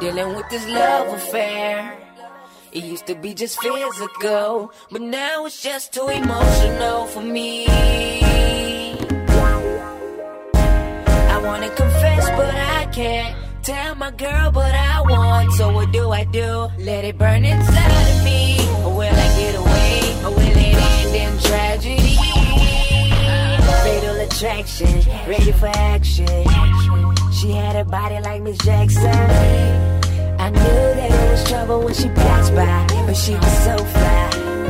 dealing with this love affair. It used to be just physical, but now it's just too emotional for me. I wanna confess, but I can't tell my girl, but I want. So what do I do? Let it burn inside of me, or will I get away, or will it end in tragedy? Fatal attraction, ready for action. She had a body like Miss Jackson. I knew that it was trouble when she passed by, but she was so fly.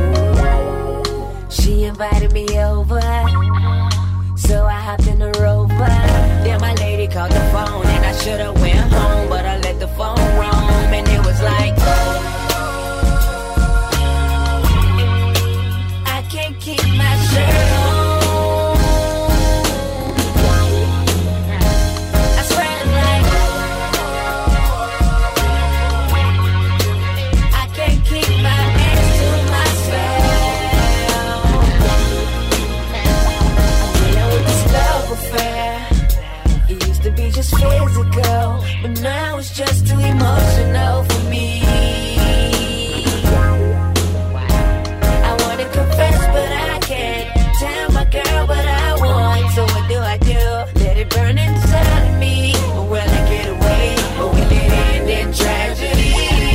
She invited me over, so I hopped in the Rover. Then my lady called the phone, and I should've went home, but I let the phone roam, and it was like, I can't keep my shirt on. Just physical, but now it's just too emotional for me. I wanna confess, but I can't tell my girl, but I want. So what do I do? Let it burn inside of me, or will I get away, or will it end in tragedy?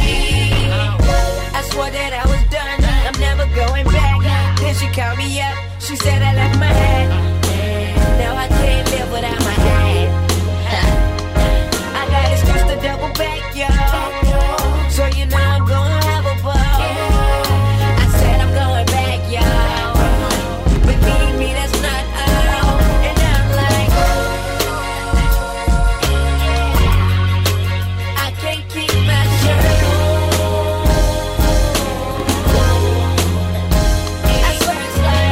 I swore that I was done, I'm never going back. Then she called me up, she said I left my hand. Now I can't live without my hand. Double back, yo. So you know I'm gonna have a ball. I said I'm going back, yo. Believe me, that's not all. And I'm like, I can't keep my shirt on. I swear it's like,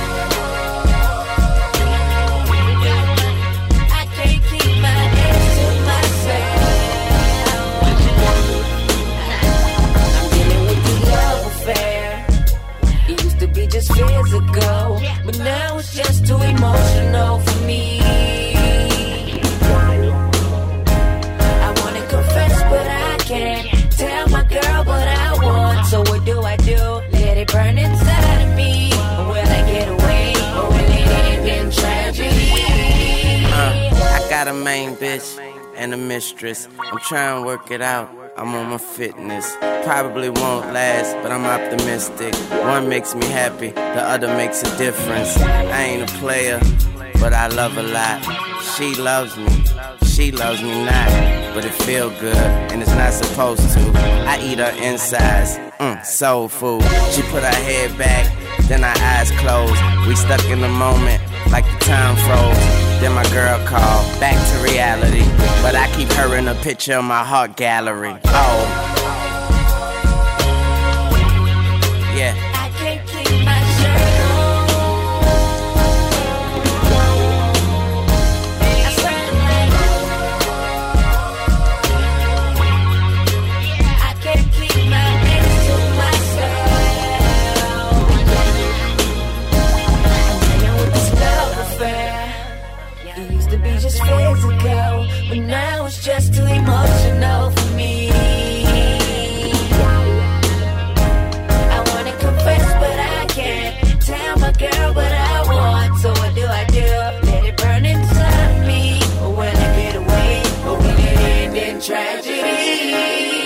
I can't keep my hands to myself. Just physical, but now it's just too emotional for me. I wanna confess, but I can't tell my girl, but I want. So what do I do? Let it burn inside of me, or will I get away, or will it end in tragedy? I got a main bitch and a mistress. I'm trying to work it out. I'm on my fitness. Probably won't last, but I'm optimistic. One makes me happy, the other makes a difference. I ain't a player, but I love a lot. She loves me not. But it feel good, and it's not supposed to. I eat her insides, soul food. She put her head back, then her eyes closed. We stuck in the moment, like the time froze. Then my girl called, back to reality. But I keep her in a picture of my heart gallery. Oh, yeah. I can't keep my shirt on. I swear like, I can't keep my hands to myself. I'm dealing with this love affair. It used to be just physical, but now it's just too emotional for me. I wanna confess, but I can't tell my girl, but I want. So what do I do? Let it burn inside of me, or will I get away, or will it end in tragedy?